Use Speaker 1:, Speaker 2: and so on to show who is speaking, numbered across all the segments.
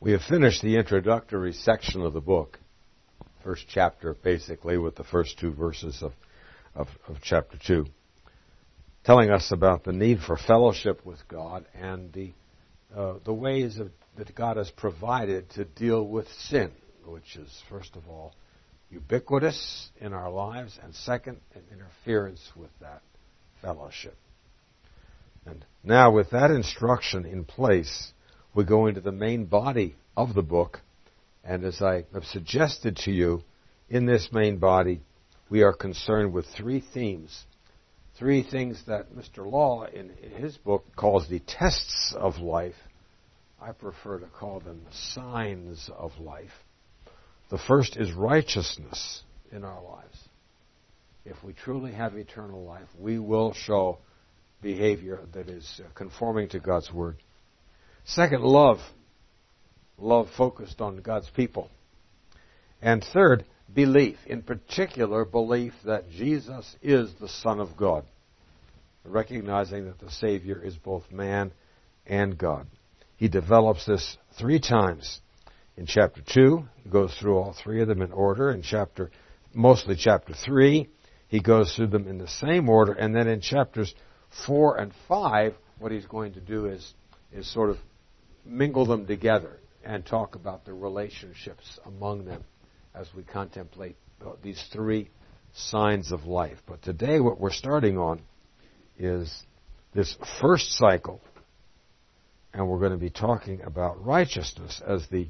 Speaker 1: We have finished the introductory section of the book, first chapter basically, with the first two verses of chapter 2, telling us about the need for fellowship with God and the ways that God has provided to deal with sin, which is, first of all, ubiquitous in our lives, and second, an interference with that fellowship. And now, with that instruction in place, we go into the main body of the book, and as I have suggested to you, in this main body, we are concerned with three themes. Three things that Mr. Law, in his book, calls the tests of life. I prefer to call them signs of life. The first is righteousness in our lives. If we truly have eternal life, we will show behavior that is conforming to God's Word. Second, love. Love focused on God's people. And third, belief. In particular, belief that Jesus is the Son of God. Recognizing that the Savior is both man and God. He develops this 3 times. In chapter 2, he goes through all 3 of them in order. Mostly chapter 3, he goes through them in the same order. And then in chapters 4 and 5, what he's going to do is sort of mingle them together and talk about the relationships among them as we contemplate these 3 signs of life. But today what we're starting on is this first cycle, and we're going to be talking about righteousness as the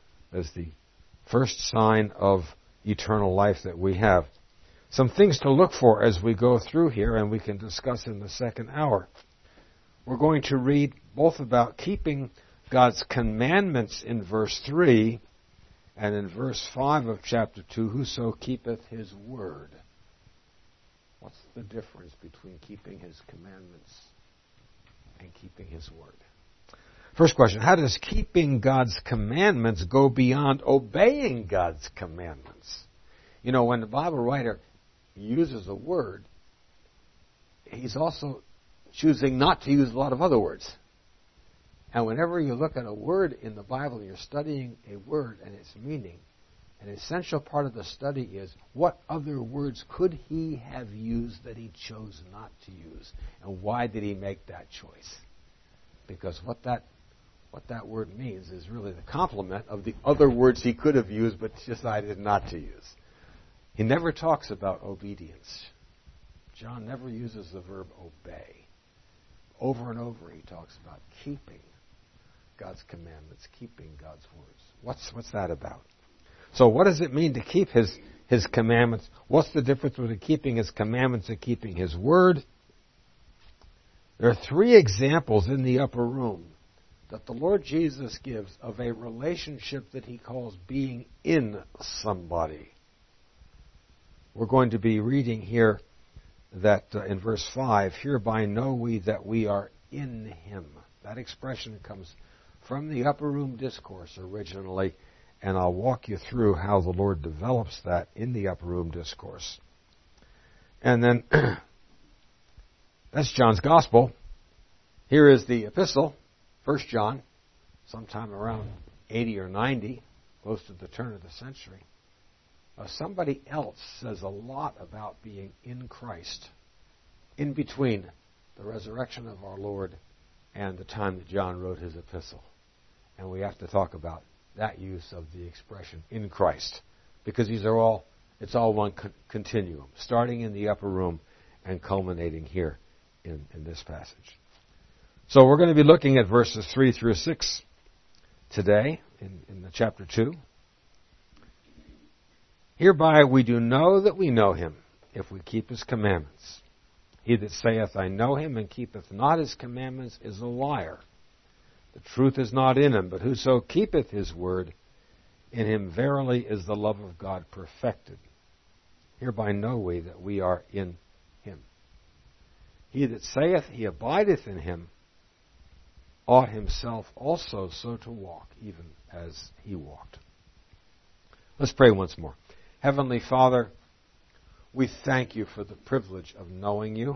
Speaker 1: first sign of eternal life that we have. Some things to look for as we go through here, and we can discuss in the second hour. We're going to read both about keeping God's commandments in verse 3, and in verse 5 of chapter 2, whoso keepeth his word. What's the difference between keeping his commandments and keeping his word? First question, how does keeping God's commandments go beyond obeying God's commandments? You know, when the Bible writer uses a word, he's also choosing not to use a lot of other words. And whenever you look at a word in the Bible, you're studying a word and its meaning. An essential part of the study is, what other words could he have used that he chose not to use? And why did he make that choice? Because what that word means is really the complement of the other words he could have used but decided not to use. He never talks about obedience. John never uses the verb obey. Over and over he talks about keeping God's commandments, keeping God's words. What's that about? So what does it mean to keep his commandments? What's the difference between keeping his commandments and keeping his word? There are 3 examples in the upper room that the Lord Jesus gives of a relationship that he calls being in somebody. We're going to be reading here that in verse 5, hereby know we that we are in him. That expression comes from the upper room discourse originally, and I'll walk you through how the Lord develops that in the upper room discourse. And then, that's John's Gospel. Here is the epistle, 1 John, sometime around 80 or 90, close to the turn of the century. Somebody else says a lot about being in Christ in between the resurrection of our Lord and the time that John wrote his epistle. And we have to talk about that use of the expression in Christ, because it's all one continuum, starting in the upper room and culminating here in this passage. So we're going to be looking at verses 3 through 6 today in the chapter 2. Hereby we do know that we know him, if we keep his commandments. He that saith, I know him, and keepeth not his commandments, is a liar. The truth is not in him, but whoso keepeth his word, in him verily is the love of God perfected. Hereby know we that we are in him. He that saith he abideth in him, ought himself also so to walk, even as he walked. Let's pray once more. Heavenly Father, we thank you for the privilege of knowing you,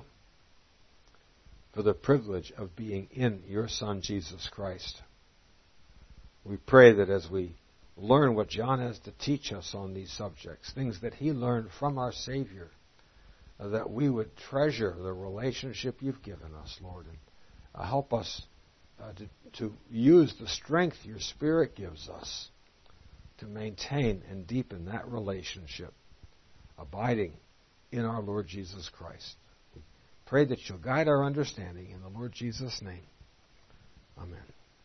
Speaker 1: for the privilege of being in your Son, Jesus Christ. We pray that as we learn what John has to teach us on these subjects, things that he learned from our Savior, that we would treasure the relationship you've given us, Lord, and help us to use the strength your Spirit gives us to maintain and deepen that relationship, abiding in our Lord Jesus Christ. We pray that you'll guide our understanding in the Lord Jesus' name. Amen.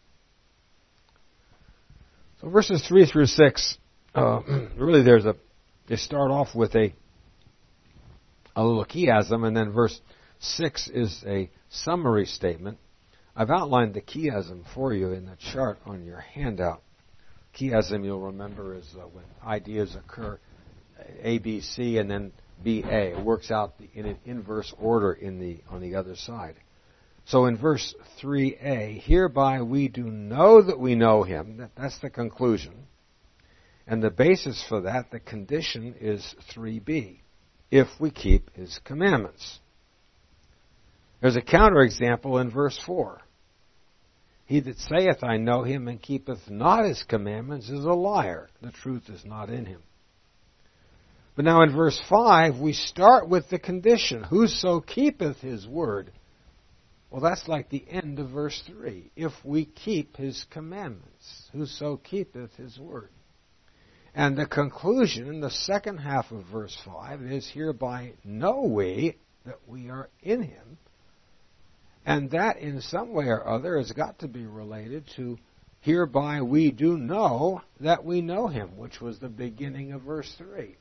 Speaker 1: So verses 3 through 6, really they start off with a little chiasm, and then verse 6 is a summary statement. I've outlined the chiasm for you in the chart on your handout. Chiasm, you'll remember, is when ideas occur, A, B, C, and then B, A. It works out in an inverse order on the other side. So in verse 3a, hereby we do know that we know him. That's the conclusion. And the basis for that, the condition, is 3b, if we keep his commandments. There's a counterexample in verse 4. He that saith, I know him, and keepeth not his commandments, is a liar. The truth is not in him. But now in verse 5, we start with the condition, whoso keepeth his word. Well, that's like the end of verse 3. If we keep his commandments, whoso keepeth his word. And the conclusion in the second half of verse 5 is, hereby know we that we are in him. And that in some way or other has got to be related to, hereby we do know that we know him, which was the beginning of verse 3.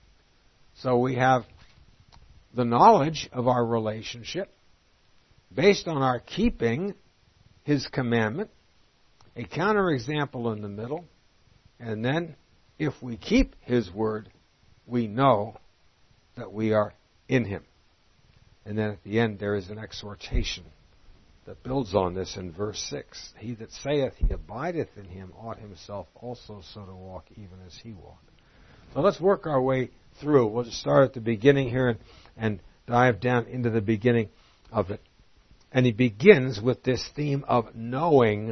Speaker 1: So we have the knowledge of our relationship based on our keeping his commandment, a counterexample in the middle, and then if we keep his word, we know that we are in him. And then at the end there is an exhortation that builds on this in verse 6. He that saith he abideth in him ought himself also so to walk even as he walked. So let's work our way through. We'll just start at the beginning here and dive down into the beginning of it. And he begins with this theme of knowing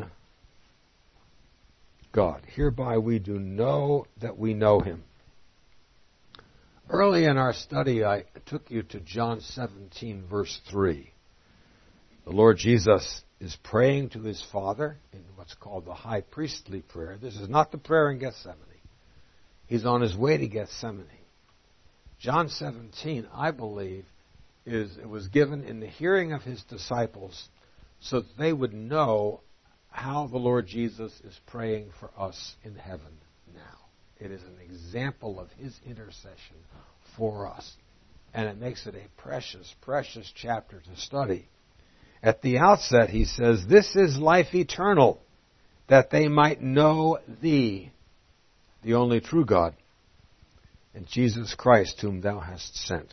Speaker 1: God. Hereby we do know that we know him. Early in our study, I took you to John 17, verse 3. The Lord Jesus is praying to his Father in what's called the high priestly prayer. This is not the prayer in Gethsemane. He's on his way to Gethsemane. John 17, I believe, it was given in the hearing of his disciples so that they would know how the Lord Jesus is praying for us in heaven now. It is an example of his intercession for us. And it makes it a precious, precious chapter to study. At the outset, he says, this is life eternal, that they might know thee, the only true God, and Jesus Christ, whom thou hast sent.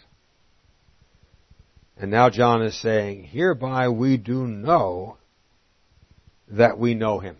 Speaker 1: And now John is saying, hereby we do know that we know him.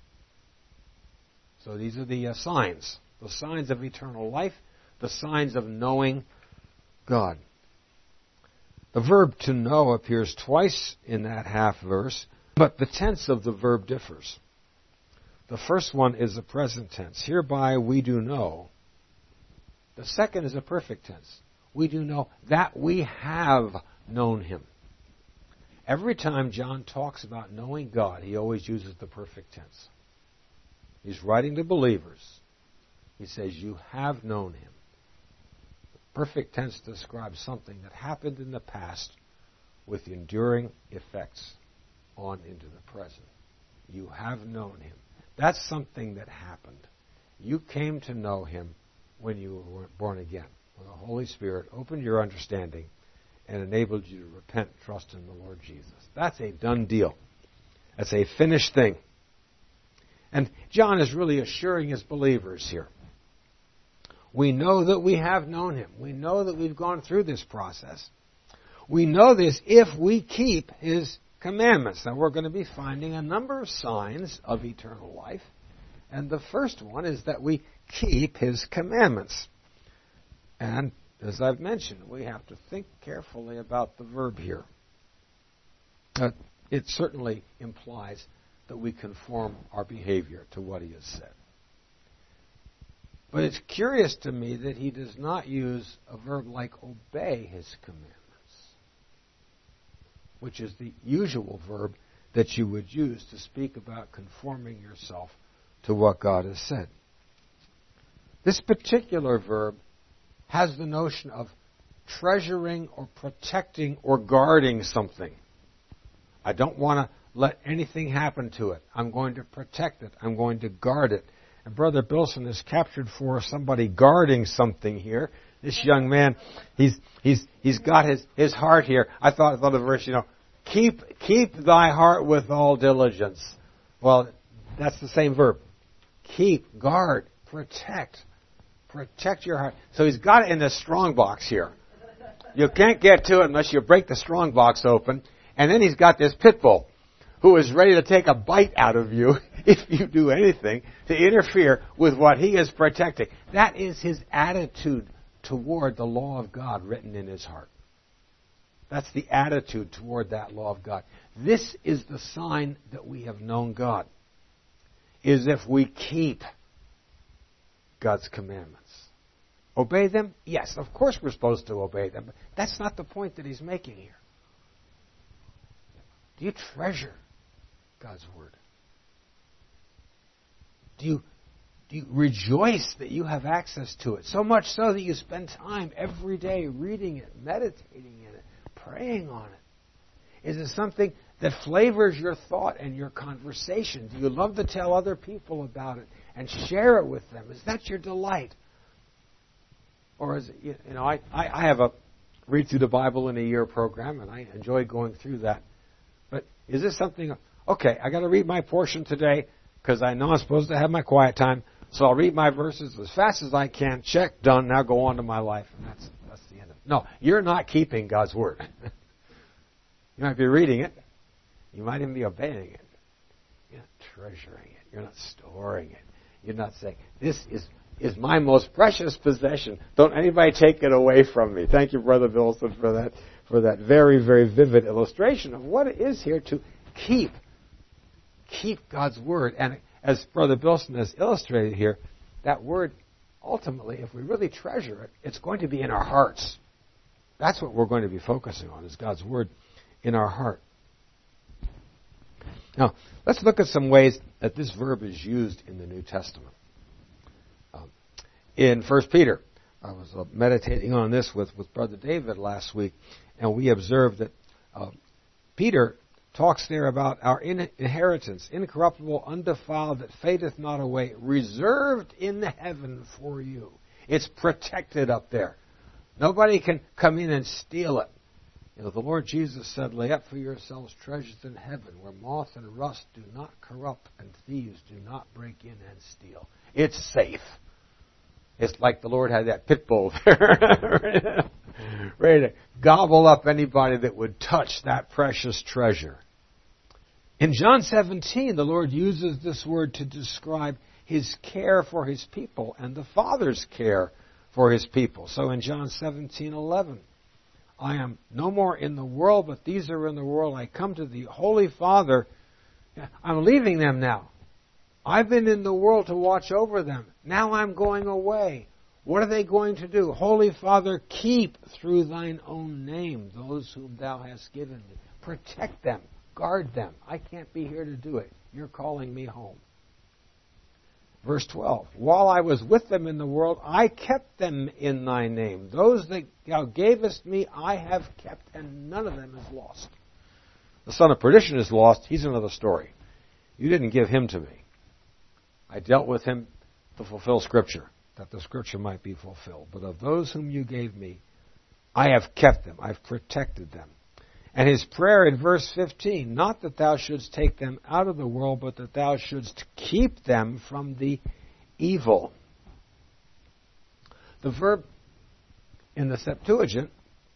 Speaker 1: So these are the signs of eternal life, the signs of knowing God. The verb to know appears twice in that half verse, but the tense of the verb differs. The first one is the present tense. Hereby we do know. The second is a perfect tense. We do know that we have known him. Every time John talks about knowing God, he always uses the perfect tense. He's writing to believers. He says, you have known him. The perfect tense describes something that happened in the past with enduring effects on into the present. You have known him. That's something that happened. You came to know him when you were born again, when the Holy Spirit opened your understanding and enabled you to repent and trust in the Lord Jesus. That's a done deal. That's a finished thing. And John is really assuring his believers here. We know that we have known him. We know that we've gone through this process. We know this if we keep his commandments. Now we're going to be finding a number of signs of eternal life. And the first one is that we keep his commandments. And as I've mentioned, we have to think carefully about the verb here. It certainly implies that we conform our behavior to what he has said. But it's curious to me that he does not use a verb like obey his commandments, which is the usual verb that you would use to speak about conforming yourself to what God has said. This particular verb has the notion of treasuring or protecting or guarding something. I don't want to let anything happen to it. I'm going to protect it. I'm going to guard it. And Brother Bilson has captured for us somebody guarding something here. This young man, he's got his heart here. I thought of the verse, keep thy heart with all diligence. Well, that's the same verb. Keep, guard, protect. Protect your heart. So he's got it in the strong box here. You can't get to it unless you break the strong box open. And then he's got this pit bull who is ready to take a bite out of you if you do anything to interfere with what he is protecting. That is his attitude toward the law of God written in his heart. That's the attitude toward that law of God. This is the sign that we have known God, is if we keep God's commandments. Obey them? Yes, of course we're supposed to obey them. But that's not the point that he's making here. Do you treasure God's Word? Do you rejoice that you have access to it? So much so that you spend time every day reading it, meditating in it, praying on it. Is it something that flavors your thought and your conversation? Do you love to tell other people about it and share it with them? Is that your delight? Or is it, I have a read through the Bible in a year program, and I enjoy going through that. But is this something, okay, I got to read my portion today because I know I'm supposed to have my quiet time, so I'll read my verses as fast as I can, check, done, now go on to my life. And that's the end of it. No, you're not keeping God's Word. You might be reading it. You might even be obeying it. You're not treasuring it. You're not storing it. You're not saying, this is my most precious possession. Don't anybody take it away from me. Thank you, Brother Bilson, for that very, very vivid illustration of what it is here to keep God's Word. And as Brother Bilson has illustrated here, that Word, ultimately, if we really treasure it, it's going to be in our hearts. That's what we're going to be focusing on, is God's Word in our heart. Now, let's look at some ways that this verb is used in the New Testament. In 1 Peter, I was meditating on this with Brother David last week, and we observed that Peter talks there about our inheritance, incorruptible, undefiled, that fadeth not away, reserved in heaven for you. It's protected up there. Nobody can come in and steal it. The Lord Jesus said, lay up for yourselves treasures in heaven, where moth and rust do not corrupt, and thieves do not break in and steal. It's safe. It's like the Lord had that pit bull there, ready to gobble up anybody that would touch that precious treasure. In John 17, the Lord uses this word to describe His care for His people and the Father's care for His people. So in John 17:11, I am no more in the world, but these are in the world. I come to the Holy Father. I'm leaving them now. I've been in the world to watch over them. Now I'm going away. What are they going to do? Holy Father, keep through thine own name those whom thou hast given me. Protect them. Guard them. I can't be here to do it. You're calling me home. Verse 12. While I was with them in the world, I kept them in thy name. Those that thou gavest me, I have kept, and none of them is lost. The son of perdition is lost. He's another story. You didn't give him to me. I dealt with him to fulfill Scripture, that the Scripture might be fulfilled. But of those whom you gave me, I have kept them. I've protected them. And his prayer in verse 15, not that thou shouldst take them out of the world, but that thou shouldst keep them from the evil. The verb in the Septuagint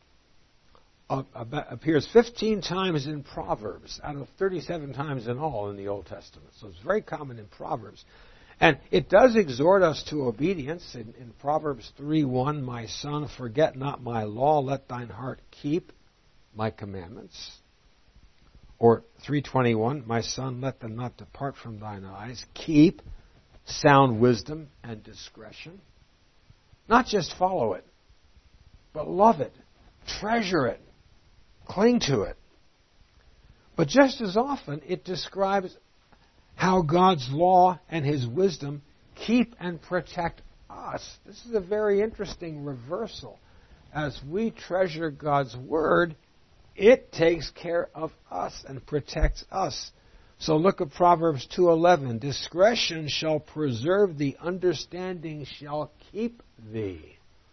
Speaker 1: appears 15 times in Proverbs, out of 37 times in all in the Old Testament. So it's very common in Proverbs. And it does exhort us to obedience. In Proverbs 3:1, my son, forget not my law, let thine heart keep my commandments. Or 3:21, my son, let them not depart from thine eyes. Keep sound wisdom and discretion. Not just follow it, but love it, treasure it, cling to it. But just as often, it describes how God's law and His wisdom keep and protect us. This is a very interesting reversal. As we treasure God's Word, it takes care of us and protects us. So look at Proverbs 2:11. Discretion shall preserve thee, understanding shall keep thee.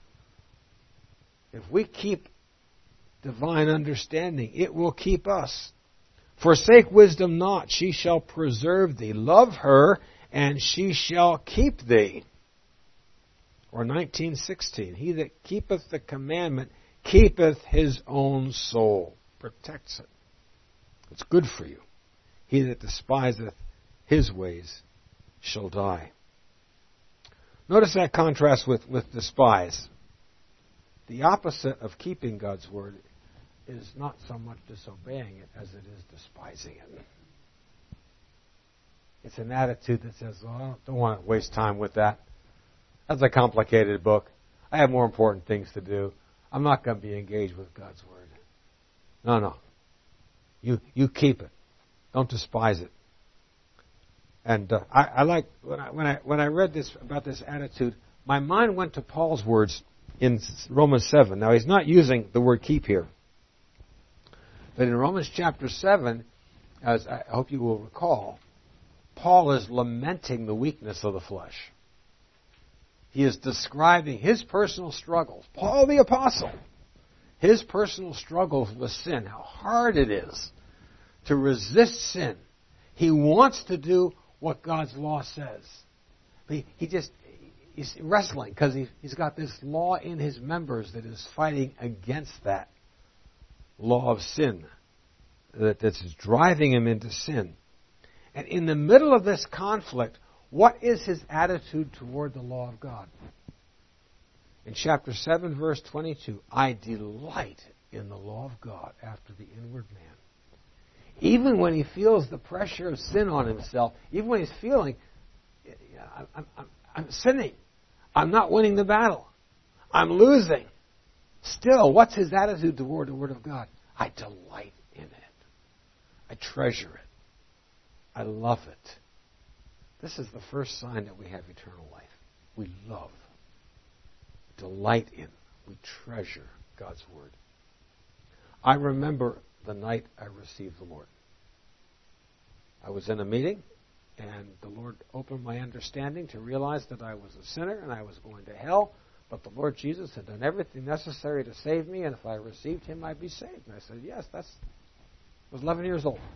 Speaker 1: If we keep divine understanding, it will keep us. Forsake wisdom not, she shall preserve thee. Love her, and she shall keep thee. Or 19:16. He that keepeth the commandment keepeth his own soul. Protects it. It's good for you. He that despiseth his ways shall die. Notice that contrast with despise. The opposite of keeping God's word is not so much disobeying it as it is despising it. It's an attitude that says, well, I don't want to waste time with that. That's a complicated book. I have more important things to do. I'm not going to be engaged with God's word. No. You keep it. Don't despise it. And I like when I read this about this attitude, my mind went to Paul's words in Romans 7. Now he's not using the word keep here, but in Romans chapter 7, as I hope you will recall, Paul is lamenting the weakness of the flesh. He is describing his personal struggles. Paul the apostle, his personal struggles with sin, how hard it is to resist sin. He wants to do what God's law says. But he's wrestling because he's got this law in his members that is fighting against that law of sin that's driving him into sin. And in the middle of this conflict, what is his attitude toward the law of God? In chapter 7, verse 22, I delight in the law of God after the inward man. Even when he feels the pressure of sin on himself, even when he's feeling, I'm sinning, I'm not winning the battle, I'm losing. Still, what's his attitude toward the Word of God? I delight in it. I treasure it. I love it. This is the first sign that we have eternal life. We love, delight in, we treasure God's Word. I remember the night I received the Lord. I was in a meeting, and the Lord opened my understanding to realize that I was a sinner and I was going to hell, but the Lord Jesus had done everything necessary to save me, and if I received Him, I'd be saved. And I said, yes, I was 11 years old.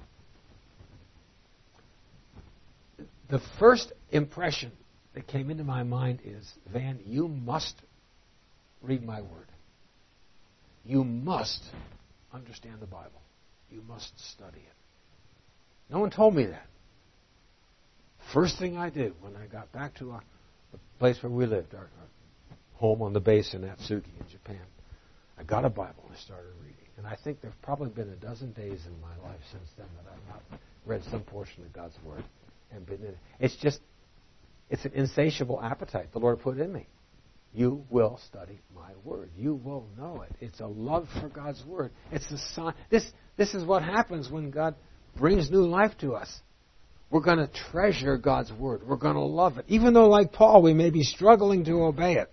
Speaker 1: The first impression that came into my mind is, Van, you must read my Word. You must understand the Bible. You must study it. No one told me that. First thing I did when I got back to the place where we lived, our home on the base in Atsugi in Japan, I got a Bible and I started reading. And I think there have probably been a dozen days in my life since then that I've not read some portion of God's Word and been in it. It's an insatiable appetite the Lord put in me. You will study my Word. You will know it. It's a love for God's Word. It's a sign. This is what happens when God brings new life to us. We're going to treasure God's Word. We're going to love it. Even though, like Paul, we may be struggling to obey it.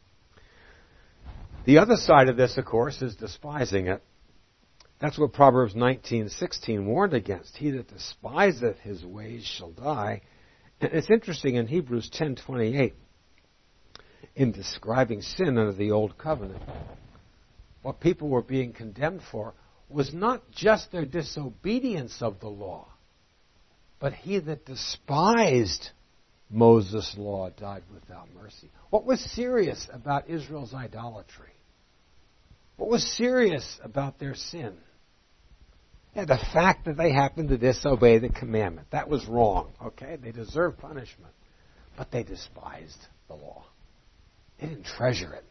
Speaker 1: The other side of this, of course, is despising it. That's what Proverbs 19:16 warned against. He that despiseth his ways shall die. And it's interesting in Hebrews 10:28, in describing sin under the Old Covenant, what people were being condemned for was not just their disobedience of the law, but he that despised Moses' law died without mercy. What was serious about Israel's idolatry? What was serious about their sin? Yeah, the fact that they happened to disobey the commandment. That was wrong, okay? They deserved punishment. But they despised the law. They didn't treasure it.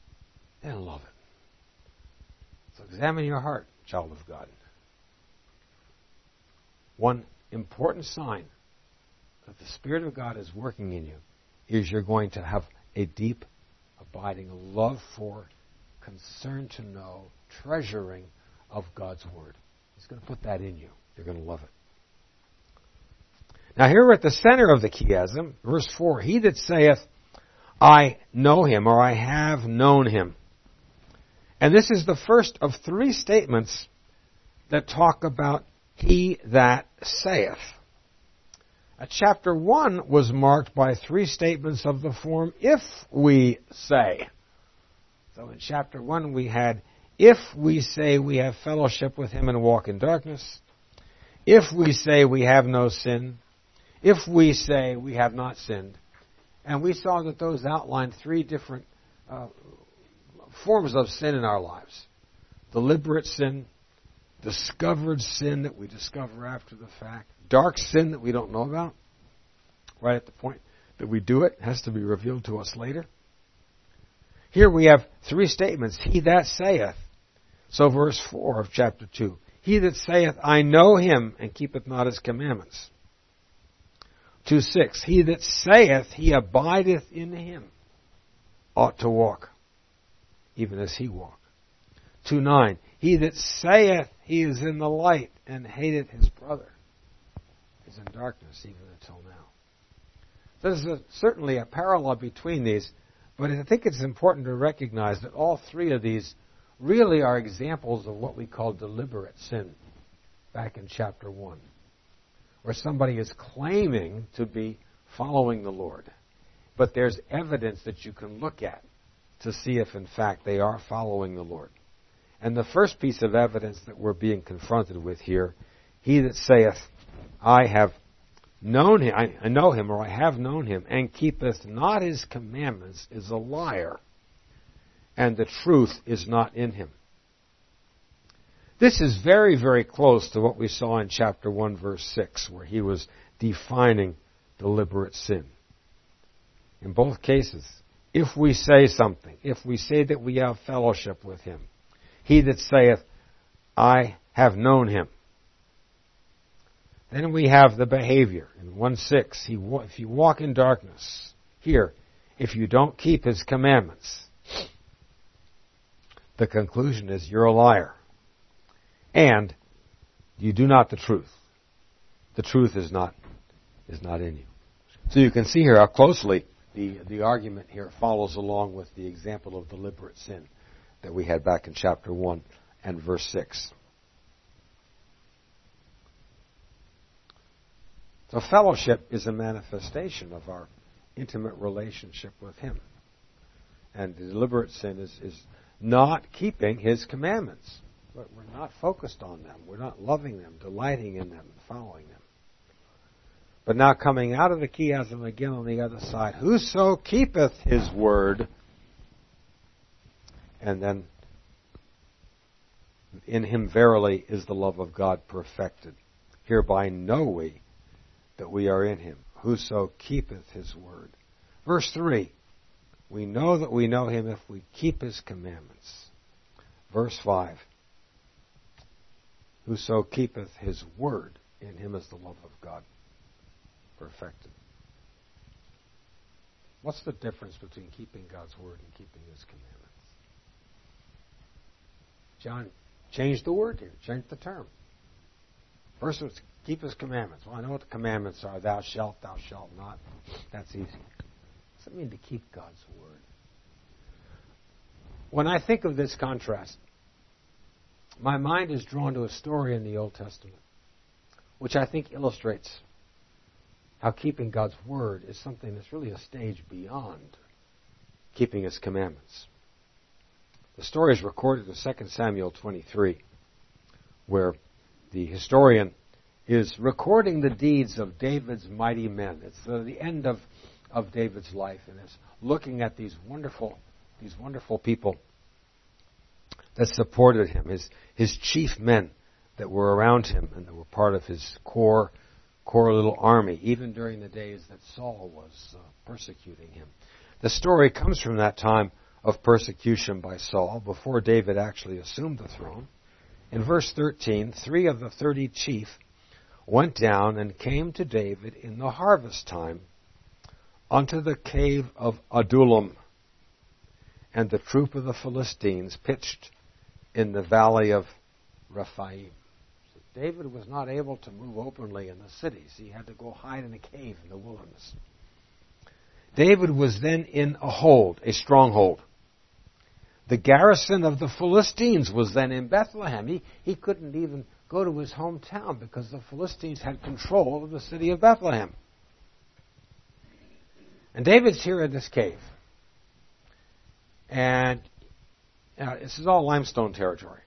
Speaker 1: They didn't love it. So examine your heart, child of God. one important sign that the Spirit of God is working in you is you're going to have a deep, abiding love for, concern to know, treasuring of God's Word. He's going to put that in you. You're going to love it. Now here we're at the center of the chiasm, verse 4. He that saith, I know him, or I have known him. And this is the first of three statements that talk about he that saith. Chapter 1 was marked by three statements of the form, if we say. So in chapter 1 we had, if we say we have fellowship with him and walk in darkness, if we say we have no sin, if we say we have not sinned. And we saw that those outlined three different forms of sin in our lives. Deliberate sin, discovered sin that we discover after the fact, dark sin that we don't know about, right at the point that we do it, has to be revealed to us later. Here we have three statements. He that saith. So verse 4 of chapter 2. He that saith, I know him, and keepeth not his commandments. 2:6. He that saith, he abideth in him, ought to walk, even as he walked. 2:9. He that saith, he is in the light, and hateth his brother, is in darkness, even until now. There's certainly a parallel between these, but I think it's important to recognize that all three of these really are examples of what we call deliberate sin, back in chapter 1. Where somebody is claiming to be following the Lord. But there's evidence that you can look at to see if in fact they are following the Lord. And the first piece of evidence that we're being confronted with here, he that saith, I have known him, I know him, or I have known him, and keepeth not his commandments, is a liar, and the truth is not in him. This is very, very close to what we saw in chapter 1, verse 6, where he was defining deliberate sin. In both cases, if we say something, if we say that we have fellowship with him, he that saith, I have known him. Then we have the behavior. In 1:6, if you walk in darkness, here, if you don't keep his commandments, the conclusion is you're a liar. And you do not the truth. The truth is not in you. So you can see here how closely the argument here follows along with the example of deliberate sin that we had back in chapter 1 and verse 6. So fellowship is a manifestation of our intimate relationship with him. And the deliberate sin is not keeping his commandments. But we're not focused on them. We're not loving them, delighting in them, and following them. But now coming out of the chiasm again on the other side, whoso keepeth his word, and then in him verily is the love of God perfected. Hereby know we that we are in him. Whoso keepeth his word. Verse 3, we know that we know him if we keep his commandments. Verse 5, whoso keepeth his word, in him is the love of God perfected. What's the difference between keeping God's word and keeping his commandments? John changed the word here, changed the term. First was keep his commandments. Well, I know what the commandments are. Thou shalt not. That's easy. What does it mean to keep God's word? When I think of this contrast, my mind is drawn to a story in the Old Testament, which I think illustrates how keeping God's word is something that's really a stage beyond keeping his commandments. The story is recorded in 2 Samuel 23, where the historian is recording the deeds of David's mighty men. It's the end of David's life, and it's looking at these wonderful people that supported him, his chief men that were around him and that were part of his core little army, even during the days that Saul was persecuting him. The story comes from that time of persecution by Saul, before David actually assumed the throne. In verse 13, 3 of the 30 chief went down and came to David in the harvest time unto the cave of Adullam, and the troop of the Philistines pitched in the valley of Rephaim. So David was not able to move openly in the cities. He had to go hide in a cave in the wilderness. David was then in a hold, a stronghold. The garrison of the Philistines was then in Bethlehem. He couldn't even go to his hometown because the Philistines had control of the city of Bethlehem. And David's here in this cave. And this is all limestone territory.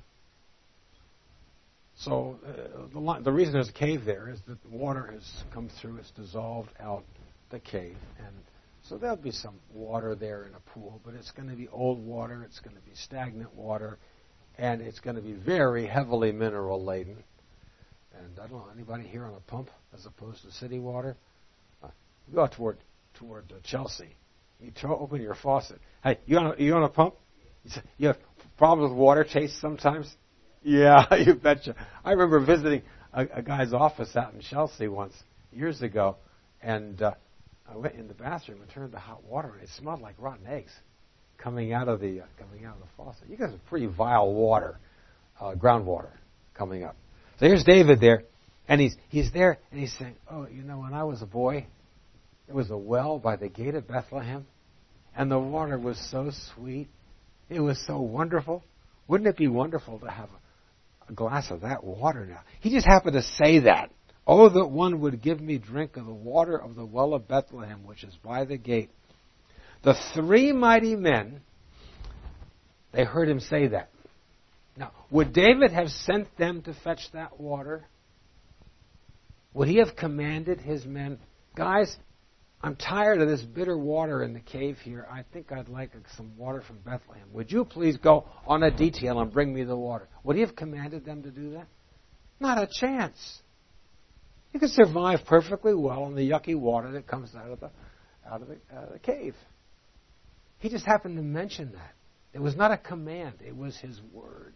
Speaker 1: So the reason there's a cave there is that the water has come through, it's dissolved out the cave. And so there'll be some water there in a pool, but it's going to be old water, it's going to be stagnant water, and it's going to be very heavily mineral laden. And I don't know, anybody here on a pump as opposed to city water? You go out toward Chelsea. You open your faucet. Hey, you on a pump? You have problems with water taste sometimes? Yeah, you betcha. I remember visiting a guy's office out in Chelsea once, years ago, and I went in the bathroom and turned the hot water, and it smelled like rotten eggs coming out of the faucet. You guys have pretty vile water, groundwater coming up. So here's David there, and he's there, and he's saying, "Oh, when I was a boy, there was a well by the gate of Bethlehem, and the water was so sweet. It was so wonderful. Wouldn't it be wonderful to have a glass of that water now?" He just happened to say that. "Oh, that one would give me drink of the water of the well of Bethlehem, which is by the gate." The three mighty men, they heard him say that. Now, would David have sent them to fetch that water? Would he have commanded his men, "Guys, I'm tired of this bitter water in the cave here. I think I'd like some water from Bethlehem. Would you please go on a detail and bring me the water?" Would he have commanded them to do that? Not a chance. You can survive perfectly well on the yucky water that comes out of the cave. He just happened to mention that. It was not a command. It was his word.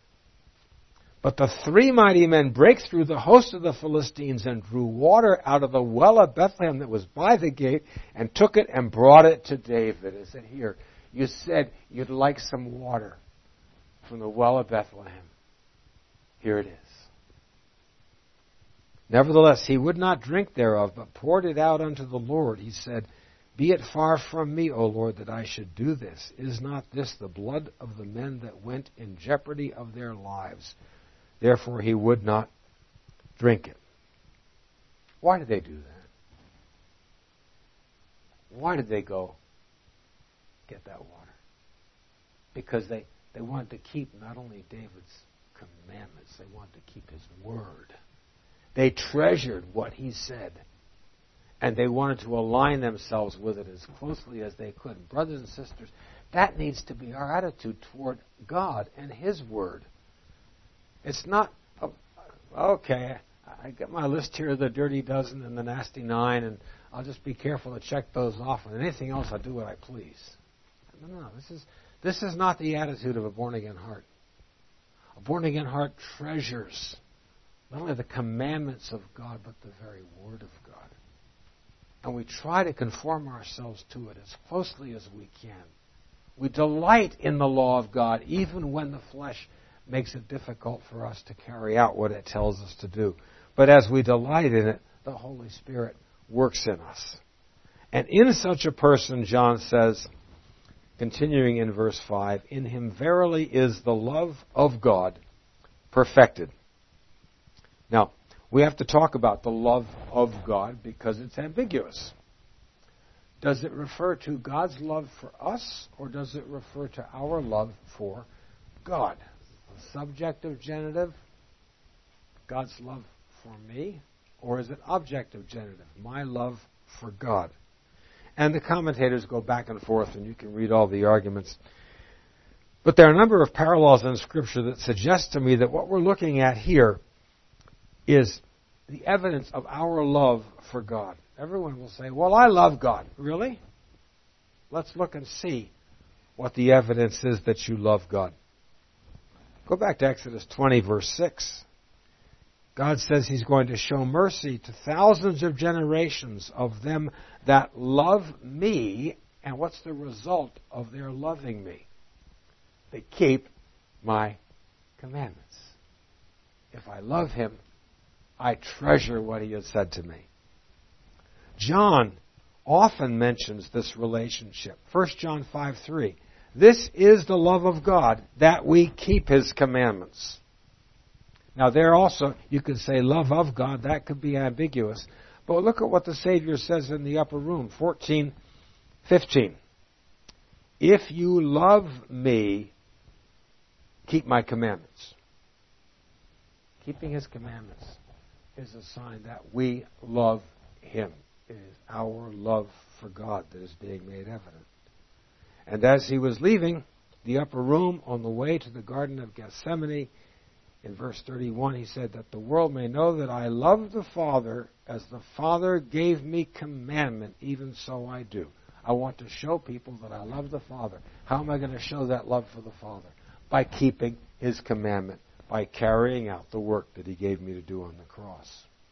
Speaker 1: But the three mighty men brake through the host of the Philistines and drew water out of the well of Bethlehem that was by the gate and took it and brought it to David and said, "Here, you said you'd like some water from the well of Bethlehem. Here it is." Nevertheless, he would not drink thereof, but poured it out unto the Lord. He said, "Be it far from me, O Lord, that I should do this. Is not this the blood of the men that went in jeopardy of their lives?" Therefore he would not drink it. Why did they do that? Why did they go get that water? Because they wanted to keep not only David's commandments, they wanted to keep his word. They treasured what he said, and they wanted to align themselves with it as closely as they could. Brothers and sisters, that needs to be our attitude toward God and his word. It's not, okay, I got my list here of the dirty dozen and the nasty 9, and I'll just be careful to check those off, and anything else I'll do what I please. No, this is not the attitude of a born-again heart. A born-again heart treasures not only the commandments of God, but the very Word of God. And we try to conform ourselves to it as closely as we can. We delight in the law of God, even when the flesh makes it difficult for us to carry out what it tells us to do. But as we delight in it, the Holy Spirit works in us. And in such a person, John says, continuing in verse 5, "In him verily is the love of God perfected." Now, we have to talk about the love of God because it's ambiguous. Does it refer to God's love for us, or does it refer to our love for God? Subjective genitive, God's love for me, or is it objective genitive, my love for God? And the commentators go back and forth, and you can read all the arguments. But there are a number of parallels in Scripture that suggest to me that what we're looking at here is the evidence of our love for God. Everyone will say, "Well, I love God." Really? Let's look and see what the evidence is that you love God. Go back to Exodus 20, verse 6. God says He's going to show mercy to thousands of generations of them that love me. And what's the result of their loving me? They keep my commandments. If I love Him, I treasure what He has said to me. John often mentions this relationship. 1 John 5:3. This is the love of God, that we keep His commandments. Now there also, you could say love of God, that could be ambiguous. But look at what the Savior says in the upper room, 14:15. If you love me, keep my commandments. Keeping His commandments is a sign that we love Him. It is our love for God that is being made evident. And as He was leaving the upper room on the way to the Garden of Gethsemane, in verse 31, He said that the world may know that I love the Father as the Father gave me commandment, even so I do. I want to show people that I love the Father. How am I going to show that love for the Father? By keeping His commandment, by carrying out the work that He gave me to do on the cross.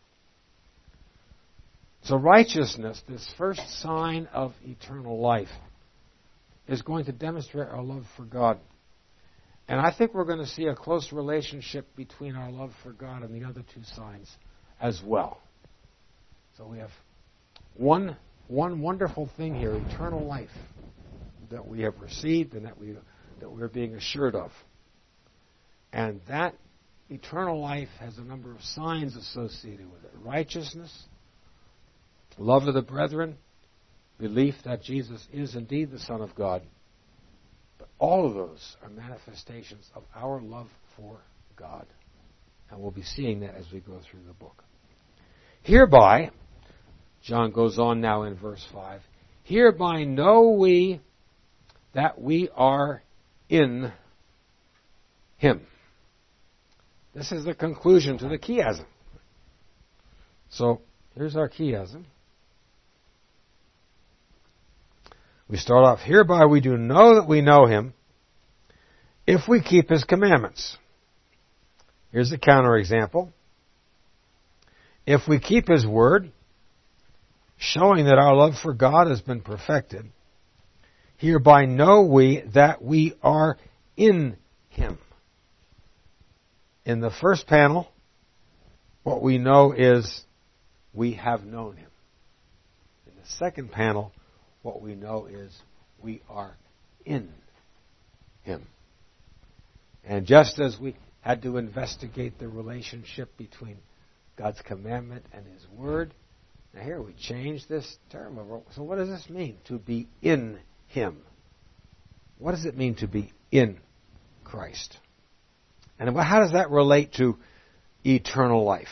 Speaker 1: So righteousness, this first sign of eternal life, is going to demonstrate our love for God. And I think we're going to see a close relationship between our love for God and the other two signs as well. So we have one wonderful thing here, eternal life, that we have received and that we're being assured of. And that eternal life has a number of signs associated with it. Righteousness, love of the brethren, belief that Jesus is indeed the Son of God. But all of those are manifestations of our love for God. And we'll be seeing that as we go through the book. Hereby, John goes on now in verse 5, hereby know we that we are in Him. This is the conclusion to the chiasm. So, here's our chiasm. We start off, hereby we do know that we know Him if we keep His commandments. Here's a counterexample. If we keep His word, showing that our love for God has been perfected, hereby know we that we are in Him. In the first panel, what we know is we have known Him. In the second panel, what we know is we are in Him. And just as we had to investigate the relationship between God's commandment and His word, now here we change this term. So what does this mean, to be in Him? What does it mean to be in Christ? And how does that relate to eternal life?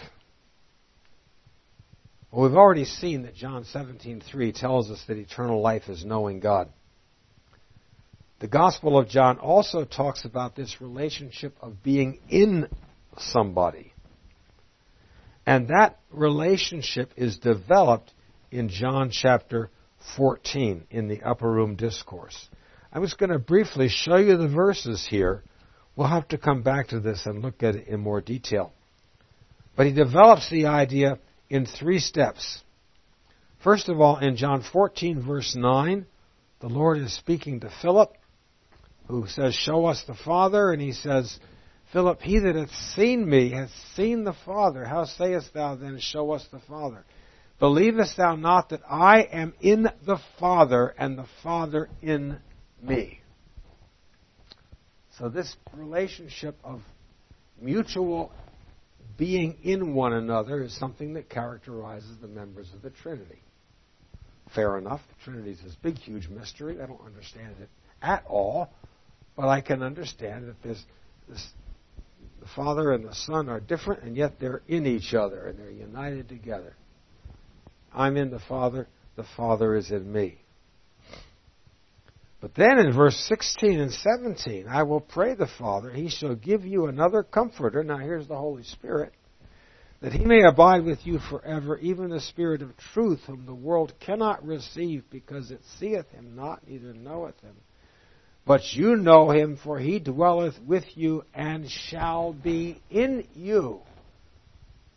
Speaker 1: Well, we've already seen that John 17:3 tells us that eternal life is knowing God. The Gospel of John also talks about this relationship of being in somebody. And that relationship is developed in John chapter 14 in the Upper Room Discourse. I was going to briefly show you the verses here. We'll have to come back to this and look at it in more detail. But he develops the idea in 3 steps. First of all, in John 14, verse 9, the Lord is speaking to Philip, who says, show us the Father. And he says, Philip, he that hath seen me hath seen the Father. How sayest thou then, show us the Father? Believest thou not that I am in the Father, and the Father in me? So this relationship of mutual being in one another is something that characterizes the members of the Trinity. Fair enough, the Trinity is this big, huge mystery. I don't understand it at all, but I can understand that the Father and the Son are different, and yet they're in each other, and they're united together. I'm in the Father is in me. But then in verse 16 and 17, I will pray the Father, He shall give you another Comforter. Now here's the Holy Spirit, that He may abide with you forever, even the Spirit of truth, whom the world cannot receive, because it seeth Him not, neither knoweth Him. But you know Him, for He dwelleth with you and shall be in you.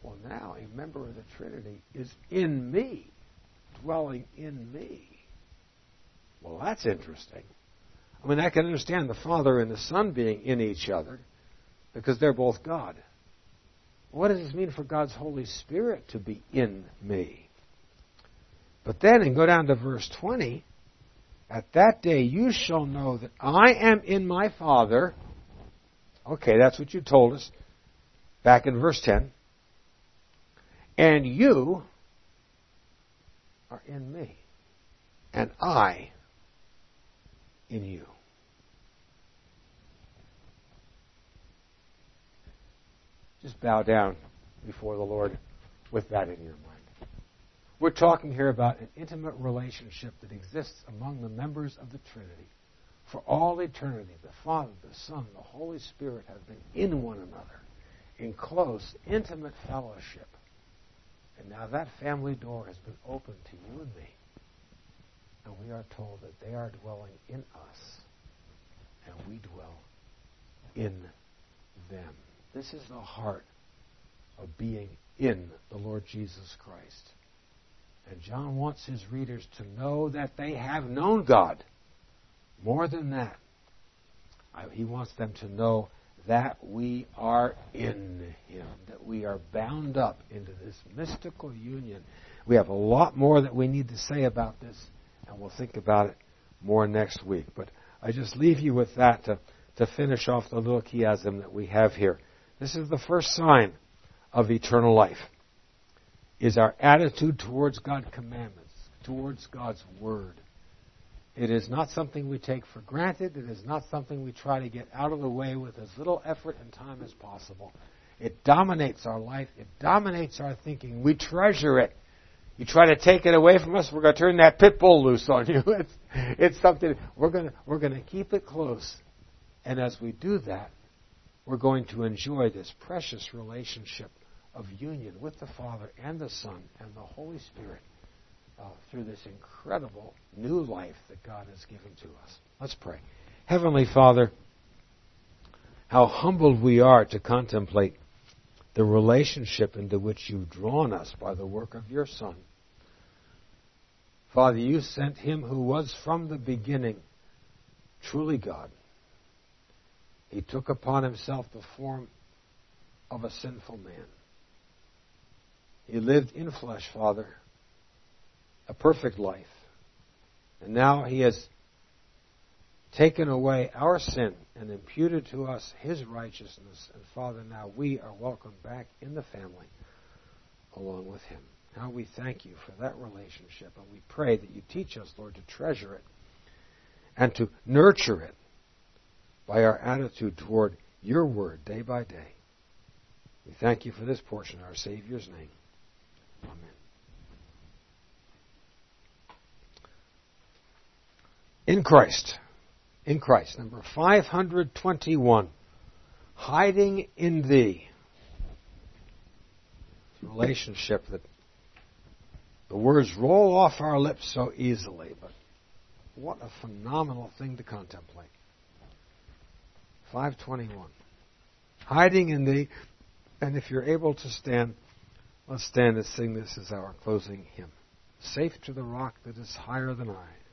Speaker 1: Well, now a member of the Trinity is in me, dwelling in me. Well, that's interesting. I mean, I can understand the Father and the Son being in each other because they're both God. What does this mean for God's Holy Spirit to be in me? But then, and go down to verse 20, at that day you shall know that I am in my Father. Okay, that's what you told us back in verse 10. And you are in me. And I in you. Just bow down before the Lord with that in your mind. We're talking here about an intimate relationship that exists among the members of the Trinity. For all eternity, the Father, the Son, the Holy Spirit have been in one another, in close, intimate fellowship. And now that family door has been opened to you and me. And we are told that they are dwelling in us, and we dwell in them. This is the heart of being in the Lord Jesus Christ. And John wants his readers to know that they have known God. More than that, he wants them to know that we are in Him, that we are bound up into this mystical union. We have a lot more that we need to say about this, and we'll think about it more next week. But I just leave you with that to finish off the little chiasm that we have here. This is the first sign of eternal life, is our attitude towards God's commandments, towards God's Word. It is not something we take for granted. It is not something we try to get out of the way with as little effort and time as possible. It dominates our life. It dominates our thinking. We treasure it. You try to take it away from us, we're going to turn that pit bull loose on you. It's something we're going to keep it close. And as we do that, we're going to enjoy this precious relationship of union with the Father and the Son and the Holy Spirit through this incredible new life that God has given to us. Let's pray. Heavenly Father, how humbled we are to contemplate the relationship into which you've drawn us by the work of your Son. Father, you sent him who was from the beginning truly God. He took upon himself the form of a sinful man. He lived in flesh, Father, a perfect life. And now he has taken away our sin and imputed to us his righteousness. And Father, now we are welcomed back in the family along with him. Now we thank you for that relationship, and we pray that you teach us, Lord, to treasure it and to nurture it by our attitude toward your word day by day. We thank you for this portion in our Savior's name. Amen. In Christ, number 521, hiding in thee. It's a relationship that the words roll off our lips so easily, but what a phenomenal thing to contemplate. 521. Hiding in thee. And if you're able to stand, let's stand and sing this as our closing hymn. Safe to the rock that is higher than I.